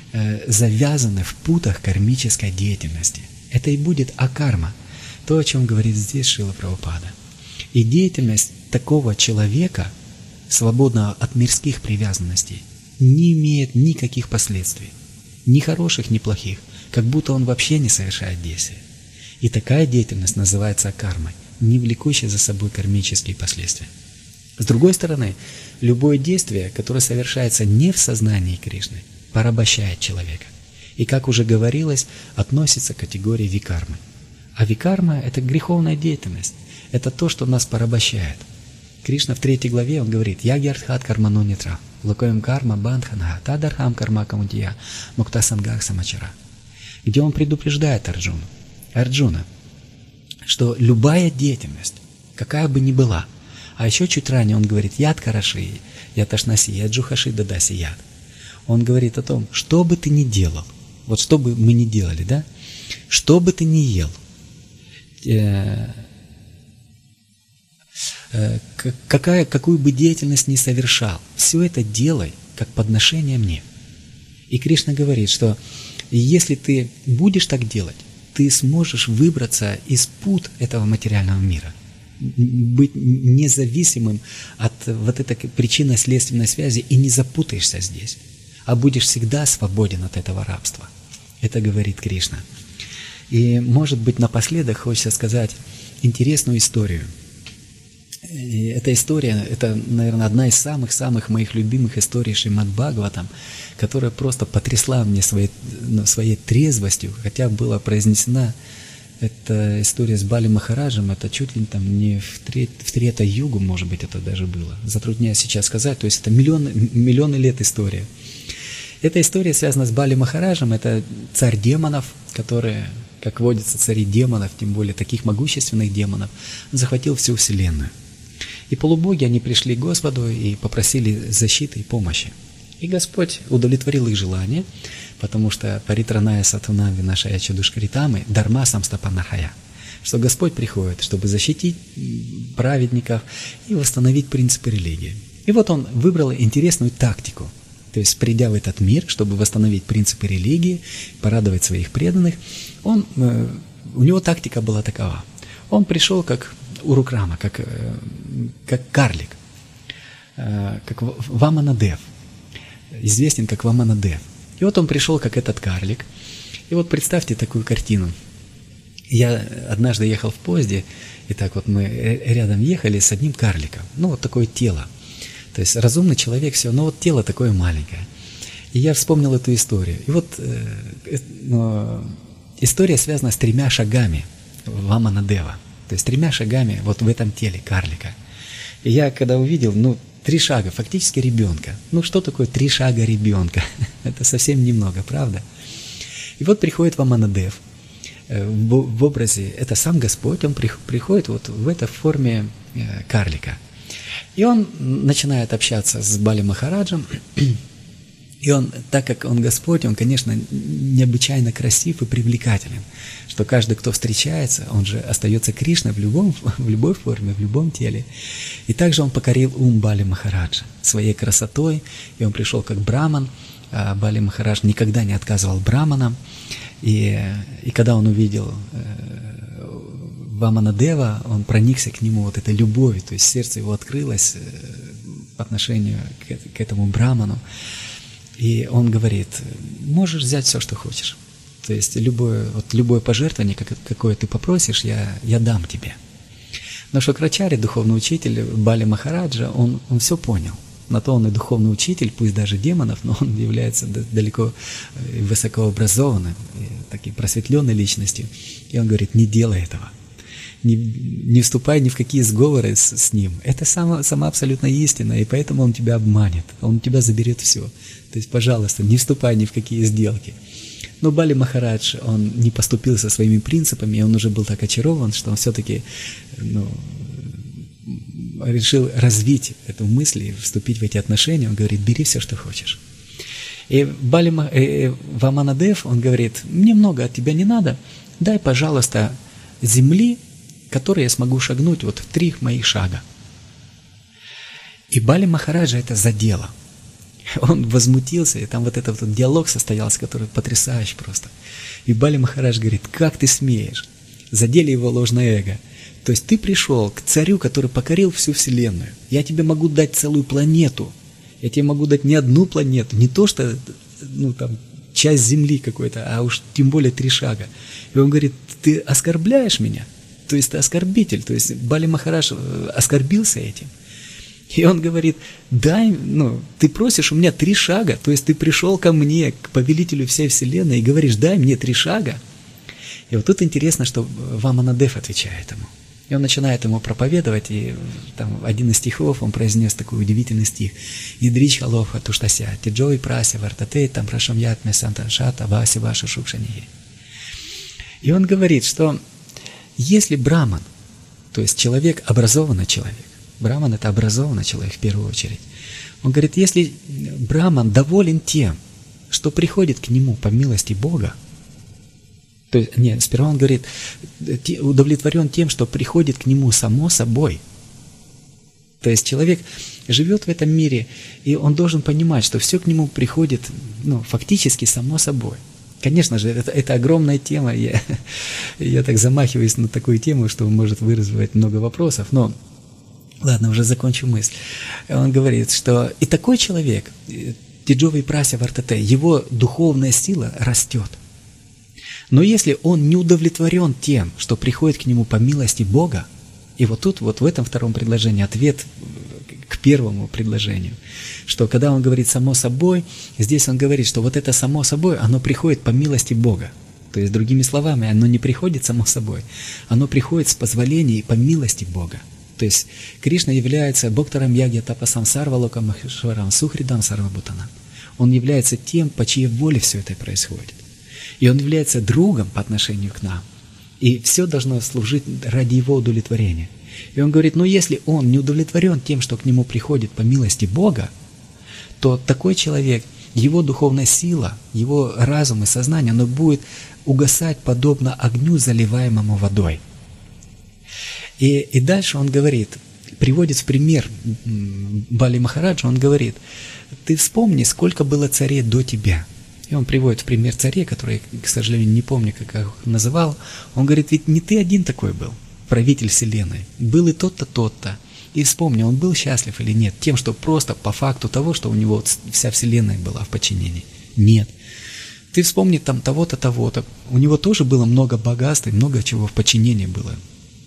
завязаны в путах кармической деятельности. Это и будет акарма, то, о чем говорит здесь Шрила Прабхупада. И деятельность такого человека, свободного от мирских привязанностей, не имеет никаких последствий, ни хороших, ни плохих, как будто он вообще не совершает действия. И такая деятельность называется кармой, не влекущей за собой кармические последствия. С другой стороны, любое действие, которое совершается не в сознании Кришны, порабощает человека. И, как уже говорилось, относится к категории викармы. А викарма – это греховная деятельность, это то, что нас порабощает. Кришна в 3 главе, он говорит, «Ягьярдхат кармано нитра, локоем карма бандханха, тадархам карма камудия, мукта сангах самачара», где он предупреждает Арджуна, что любая деятельность, какая бы ни была, а еще чуть ранее он говорит, «Яд караши, яташнаси, яджухаши дадаси яд». Он говорит о том, что бы ты ни делал, вот что бы мы ни делали, да, что бы ты ни ел, какую бы деятельность ни совершал, все это делай как подношение мне. И Кришна говорит, что если ты будешь так делать, ты сможешь выбраться из пут этого материального мира. быть независимым от вот этой причинно-следственной связи и не запутаешься здесь, а будешь всегда свободен от этого рабства. Это говорит Кришна. И, может быть, напоследок хочется сказать интересную историю. И эта история, это, наверное, одна из самых-самых моих любимых историй Шримад-Бхагаватам, которая просто потрясла мне своей трезвостью, хотя была произнесена эта история с Бали Махараджем, это чуть ли там не в Трета-югу, может быть, это даже было. Затрудняюсь сейчас сказать, то есть это миллионы лет история. Эта история связана с Бали Махараджем, это царь демонов, который, как водится, цари демонов, тем более таких могущественных демонов, захватил всю вселенную. И полубоги, они пришли к Господу и попросили защиты и помощи. И Господь удовлетворил их желание, потому что паритраная сатуна винашая чудушкаритамы дарма самстапанахая, что Господь приходит, чтобы защитить праведников и восстановить принципы религии. И вот Он выбрал интересную тактику. То есть, придя в этот мир, чтобы восстановить принципы религии, порадовать своих преданных, у него тактика была такова. Он пришел как Урукрама, как карлик, как Ваманадев, известен как Ваманадев. И вот он пришел как этот карлик. И вот представьте такую картину. Я однажды ехал в поезде, и так вот мы рядом ехали с одним карликом. Ну, вот такое тело. То есть разумный человек, все, но вот тело такое маленькое. И я вспомнил эту историю. И вот история связана с 3 шагами Ваманадева. То есть 3 шагами вот в этом теле карлика. И я когда увидел, 3 шага, фактически ребенка. Что такое 3 шага ребенка? Это совсем немного, правда? И вот приходит Ваманадев в образе, это сам Господь, он приходит вот в этой форме карлика. И он начинает общаться с Бали Махараджем, и он, так как он Господь, он, конечно, необычайно красив и привлекателен, что каждый, кто встречается, он же остается Кришной в любой форме, в любом теле. И также он покорил ум Бали Махараджа своей красотой, и он пришел как браман, а Бали Махарадж никогда не отказывал браманам, и когда он увидел Ваманадева, он проникся к нему вот этой любовью, то есть сердце его открылось по отношению к этому браману. И он говорит: можешь взять все, что хочешь. То есть любое пожертвование, какое ты попросишь, я дам тебе. Но Шукрачарья, духовный учитель Бали Махараджа, он все понял. На то он и духовный учитель, пусть даже демонов, но он является далеко высокообразованным, такой просветленной личностью. И он говорит: не делай этого. Не вступай ни в какие сговоры с ним. Это сама абсолютно истина, и поэтому он тебя обманет, он у тебя заберет все. То есть, пожалуйста, не вступай ни в какие сделки. Но Бали Махарадж, он не поступил со своими принципами, и он уже был так очарован, что он все-таки решил развить эту мысль и вступить в эти отношения. Он говорит: бери все, что хочешь. И Ваманадев, он говорит: мне много от тебя не надо, дай, пожалуйста, земли, которые я смогу шагнуть вот в 3 моих шага. И Бали Махараджа это задело. Он возмутился, и там вот этот вот диалог состоялся, который потрясающий просто. И Бали Махарадж говорит: как ты смеешь? Задели его ложное эго. То есть ты пришел к царю, который покорил всю вселенную. Я тебе могу дать целую планету. Я тебе могу дать не одну планету, не то что часть земли какой-то, а уж тем более 3 шага. И он говорит: ты оскорбляешь меня? То есть ты оскорбитель. То есть Бали Махарадж оскорбился этим. И он говорит: дай, ты просишь у меня 3 шага, то есть ты пришел ко мне, к повелителю всей вселенной, и говоришь: дай мне 3 шага. И вот тут интересно, что Ваманадев отвечает ему. И он начинает ему проповедовать, и там один из стихов он произнес такой удивительный стих: «Идрич халофа туштася, тиджой праси вартатей, там прашам ятме сантаншата, васи ваша шукшании». И он говорит, что если браман, то есть человек, образованный человек, браман — это образованный человек в первую очередь, он говорит, если браман доволен тем, что приходит к нему по милости Бога, то есть, нет, сперва он говорит, удовлетворен тем, что приходит к нему само собой. То есть человек живет в этом мире, и он должен понимать, что все к нему приходит, фактически само собой. Конечно же, это огромная тема. Я так замахиваюсь на такую тему, что может вызвать много вопросов. Но ладно, уже закончу мысль. Он говорит, что и такой человек, Тиджови Прася Вартате, его духовная сила растет. Но если он не удовлетворен тем, что приходит к нему по милости Бога, и вот тут, вот в этом втором предложении ответ к первому предложению, что когда он говорит «само собой», здесь он говорит, что вот это «само собой», оно приходит по милости Бога. То есть, другими словами, оно не приходит само собой, оно приходит с позволения и по милости Бога. То есть, Кришна является Бхактарам Ягья Тапасам Сарвалокам Махешварам Сухридам Сарвабхутанам. Он является тем, по чьей воле все это происходит. И он является другом по отношению к нам. И все должно служить ради его удовлетворения. И он говорит, ну если он не удовлетворен тем, что к нему приходит по милости Бога, то такой человек, его духовная сила, его разум и сознание, оно будет угасать подобно огню, заливаемому водой. И дальше он говорит, приводит в пример Бали Махараджа, он говорит, ты вспомни, сколько было царей до тебя. И он приводит в пример царей, который, к сожалению, не помню, как их называл. Он говорит, ведь не ты один такой был, правитель вселенной. Был и тот-то, тот-то. И вспомни, он был счастлив или нет, тем, что просто по факту того, что у него вся вселенная была в подчинении. Нет. Ты вспомни там того-то, того-то. У него тоже было много богатств и много чего в подчинении было.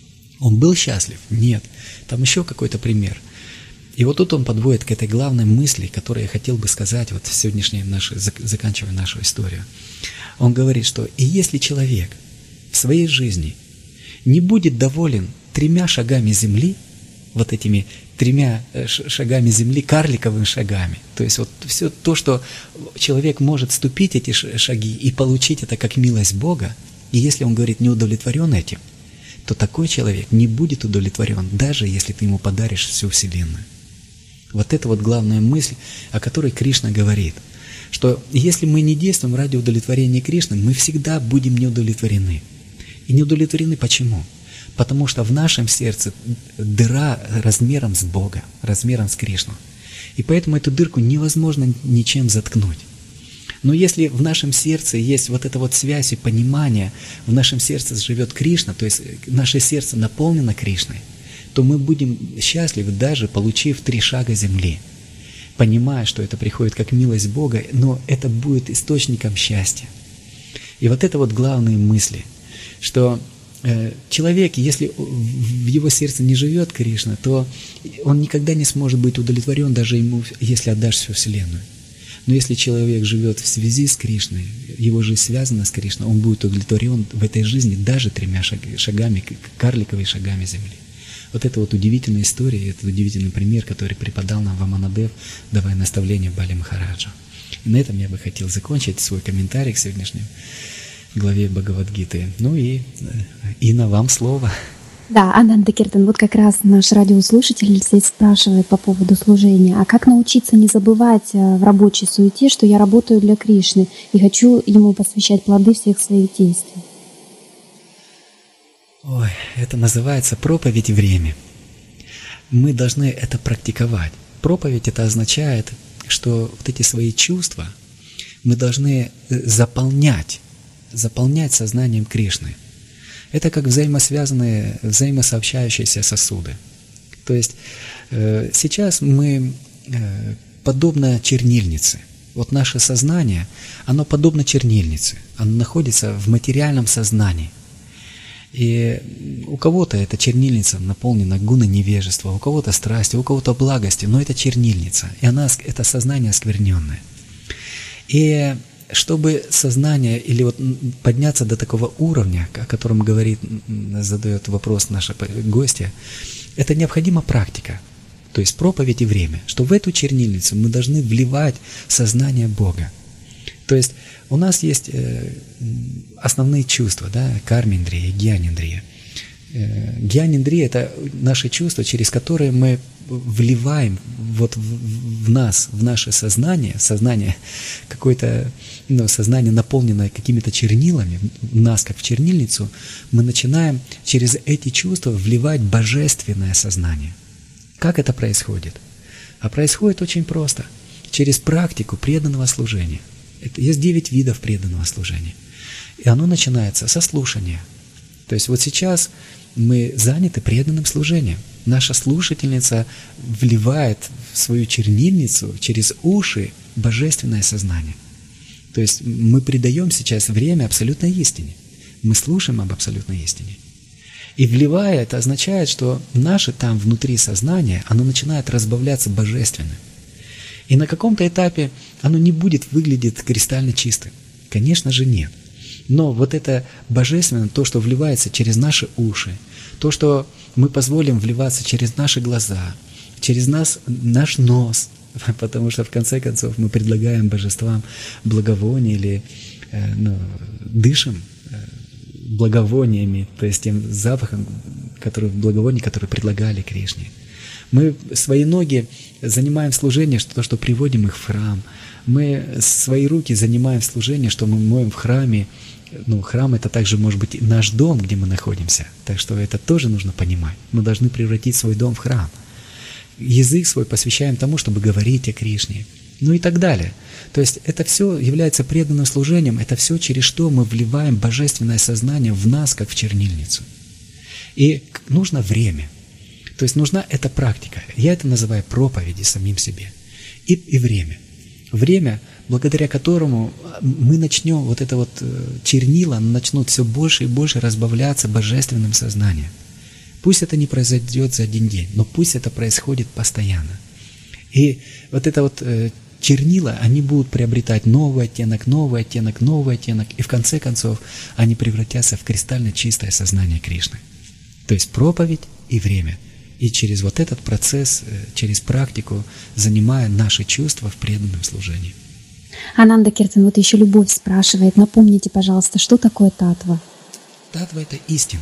Он был счастлив? Нет. Там еще какой-то пример. И вот тут он подводит к этой главной мысли, которую я хотел бы сказать вот в сегодняшней заканчивая нашу историю. Он говорит, что и если человек в своей жизни не будет доволен 3 шагами земли, вот этими 3 шагами земли, карликовыми шагами, то есть вот все то, что человек может ступить эти шаги и получить это как милость Бога, и если он говорит не удовлетворен этим, то такой человек не будет удовлетворен, даже если ты ему подаришь всю вселенную. Вот это вот главная мысль, о которой Кришна говорит, что если мы не действуем ради удовлетворения Кришны, мы всегда будем неудовлетворены. И неудовлетворены почему? Потому что в нашем сердце дыра размером с Бога, размером с Кришну. И поэтому эту дырку невозможно ничем заткнуть. Но если в нашем сердце есть вот эта вот связь и понимание, в нашем сердце живет Кришна, то есть наше сердце наполнено Кришной, то мы будем счастливы, даже получив 3 шага земли, понимая, что это приходит как милость Бога, но это будет источником счастья. И вот это вот главные мысли, что человек, если в его сердце не живет Кришна, то он никогда не сможет быть удовлетворен, даже ему, если отдашь всю Вселенную. Но если человек живет в связи с Кришной, его жизнь связана с Кришной, он будет удовлетворен в этой жизни даже 3 шагами, карликовыми шагами земли. Вот это вот удивительная история, это удивительный пример, который преподал нам Ваманадев, давая наставление Бали Махараджу. И на этом я бы хотел закончить свой комментарий к сегодняшней главе Бхагавад-гиты. Ну и на вам слово. Да, Ананда Киртан, вот как раз наш радиослушатель здесь спрашивает по поводу служения. А как научиться не забывать в рабочей суете, что я работаю для Кришны и хочу Ему посвящать плоды всех своих действий? Ой, это называется проповедь и время. Мы должны это практиковать. Проповедь это означает, что вот эти свои чувства мы должны заполнять сознанием Кришны. Это как взаимосвязанные, взаимосообщающиеся сосуды. То есть сейчас мы подобно чернильнице. Вот наше сознание, оно подобно чернильнице. Оно находится в материальном сознании. И у кого-то эта чернильница наполнена гуной невежества, у кого-то страстью, у кого-то благостью, но это чернильница, и это сознание оскверненное. И чтобы сознание или вот подняться до такого уровня, о котором задает вопрос наша гостья, это необходима практика, то есть проповедь и время, что в эту чернильницу мы должны вливать сознание Бога. То есть у нас есть основные чувства, да, карминдрия и гьяниндрия. Гьяниндрия – это наши чувства, через которые мы вливаем вот в нас, в наше сознание какое-то, сознание, наполненное какими-то чернилами, в нас, как в чернильницу, мы начинаем через эти чувства вливать божественное сознание. Как это происходит? А происходит очень просто, через практику преданного служения. Есть 9 видов преданного служения. И оно начинается со слушания. То есть вот сейчас мы заняты преданным служением. Наша слушательница вливает в свою чернильницу через уши божественное сознание. То есть мы придаем сейчас время абсолютной истине. Мы слушаем об абсолютной истине. И вливая, это означает, что наше там внутри сознание, оно начинает разбавляться божественным. И на каком-то этапе оно не будет выглядеть кристально чистым. Конечно же нет. Но вот это божественное, то, что вливается через наши уши, то, что мы позволим вливаться через наши глаза, через наш нос, потому что в конце концов мы предлагаем божествам благовоние или дышим благовониями, то есть тем запахом, благовоний, которые предлагали Кришне. Мы свои ноги занимаем в служении, что приводим их в храм. Мы свои руки занимаем в служении, что мы моем в храме. Храм — это также может быть и наш дом, где мы находимся. Так что это тоже нужно понимать. Мы должны превратить свой дом в храм. Язык свой посвящаем тому, чтобы говорить о Кришне. И так далее. То есть это все является преданным служением, это все, через что мы вливаем божественное сознание в нас, как в чернильницу. И нужно время. То есть нужна эта практика. Я это называю проповеди самим себе. И время. Время, благодаря которому мы начнем, вот это вот чернила начнут все больше и больше разбавляться божественным сознанием. Пусть это не произойдет за один день, но пусть это происходит постоянно. И вот это вот чернила, они будут приобретать новый оттенок, новый оттенок, новый оттенок, и в конце концов они превратятся в кристально чистое сознание Кришны. То есть проповедь и время. И через вот этот процесс, через практику, занимая наши чувства в преданном служении. Ананда Киртан, вот еще Любовь спрашивает, напомните, пожалуйста, что такое татва? Татва — это истина.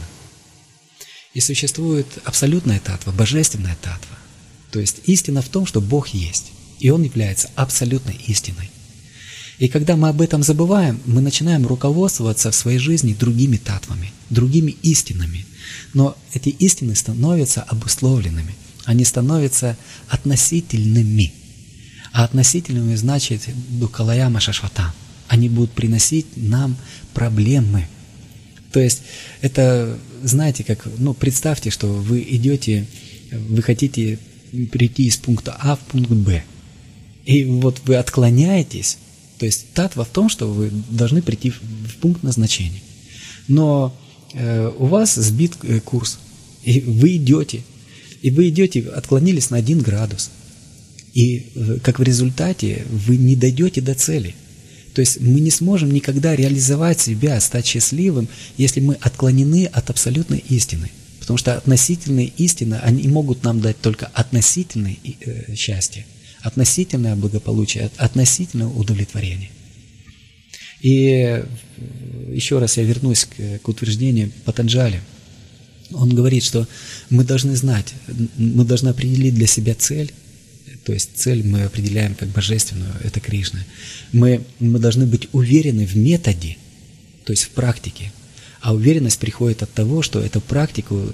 И существует абсолютная татва, божественная татва. То есть истина в том, что Бог есть, и Он является абсолютной истиной. И когда мы об этом забываем, мы начинаем руководствоваться в своей жизни другими татвами, другими истинами. Но эти истины становятся обусловленными, они становятся относительными. А относительными значит дукалаяма шашвата. Они будут приносить нам проблемы. То есть это, знаете, как, представьте, что вы идете, вы хотите прийти из пункта А в пункт Б. И вот вы отклоняетесь, то есть татва в том, что вы должны прийти в пункт назначения. Но у вас сбит курс, и вы идете, отклонились на 1 градус. И как в результате вы не дойдете до цели. То есть мы не сможем никогда реализовать себя, стать счастливым, если мы отклонены от абсолютной истины. Потому что относительные истины, они могут нам дать только относительное счастье, относительное благополучие, относительное удовлетворение. И еще раз я вернусь к утверждению Патанджали. Он говорит, что мы должны знать, мы должны определить для себя цель. То есть цель мы определяем как божественную, это Кришна. Мы должны быть уверены в методе, то есть в практике. А уверенность приходит от того, что эту практику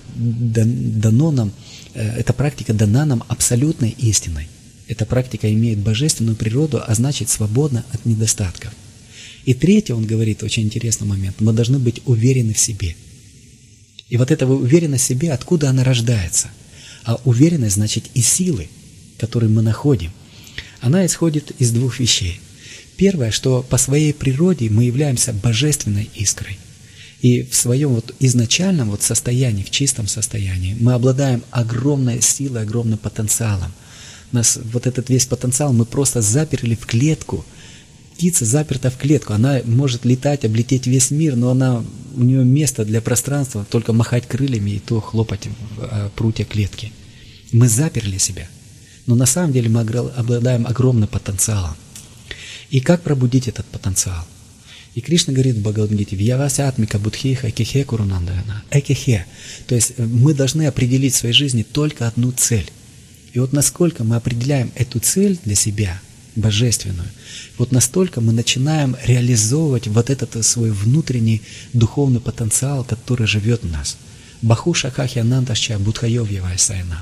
эта практика дана нам абсолютной истиной. Эта практика имеет божественную природу, а значит свободна от недостатков. И третье, он говорит, очень интересный момент, мы должны быть уверены в себе. И вот эта уверенность в себе, откуда она рождается? А уверенность, значит, и силы, которые мы находим, она исходит из 2 вещей. Первое, что по своей природе мы являемся божественной искрой. И в своем изначальном состоянии, в чистом состоянии, мы обладаем огромной силой, огромным потенциалом. Нас этот весь потенциал мы просто заперли в клетку. Птица заперта в клетку, она может летать, облететь весь мир, но у нее место для пространства, только махать крыльями и то хлопать в прутья клетки. Мы заперли себя. Но на самом деле мы обладаем огромным потенциалом. И как пробудить этот потенциал? И Кришна говорит в Бхагавад-гите: «Вьявасятмика будхиха экихе курунандана». Экихе. То есть мы должны определить в своей жизни только одну цель. И вот насколько мы определяем эту цель для себя, божественную, вот настолько мы начинаем реализовывать вот этот свой внутренний духовный потенциал, который живет в нас. Баху шакахи анандашча будхайов явайсайна.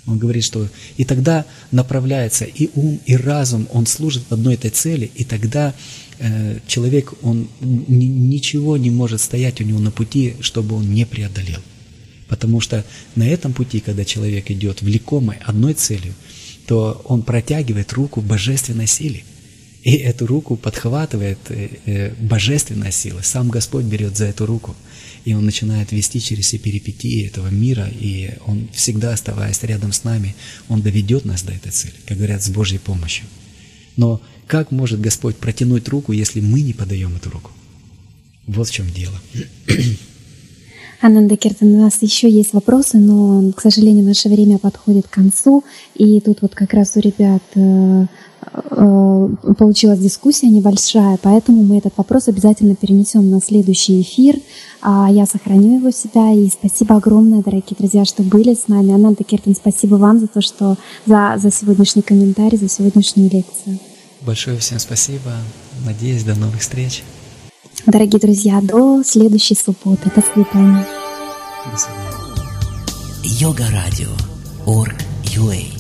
Он говорит, что и тогда направляется и ум, и разум, он служит одной этой цели, и тогда человек, он ничего не может стоять у него на пути, чтобы он не преодолел. Потому что на этом пути, когда человек идет влекомый одной целью, то он протягивает руку божественной силе. И эту руку подхватывает божественная сила. Сам Господь берет за эту руку. И Он начинает вести через все перипетии этого мира. И Он, всегда оставаясь рядом с нами, Он доведет нас до этой цели, как говорят, с Божьей помощью. Но как может Господь протянуть руку, если мы не подаем эту руку? Вот в чем дело. Ананда Киртан, у нас еще есть вопросы, но, к сожалению, наше время подходит к концу. И тут вот как раз у ребят получилась дискуссия небольшая, поэтому мы этот вопрос обязательно перенесем на следующий эфир. Я сохраню его в себя. И спасибо огромное, дорогие друзья, что были с нами. Ананда Киртан, спасибо вам за то, что за сегодняшний комментарий, за сегодняшнюю лекцию. Большое всем спасибо. Надеюсь, до новых встреч. Дорогие друзья, до следующей субботы. До свидания. До свидания. Йога-радио.org.ua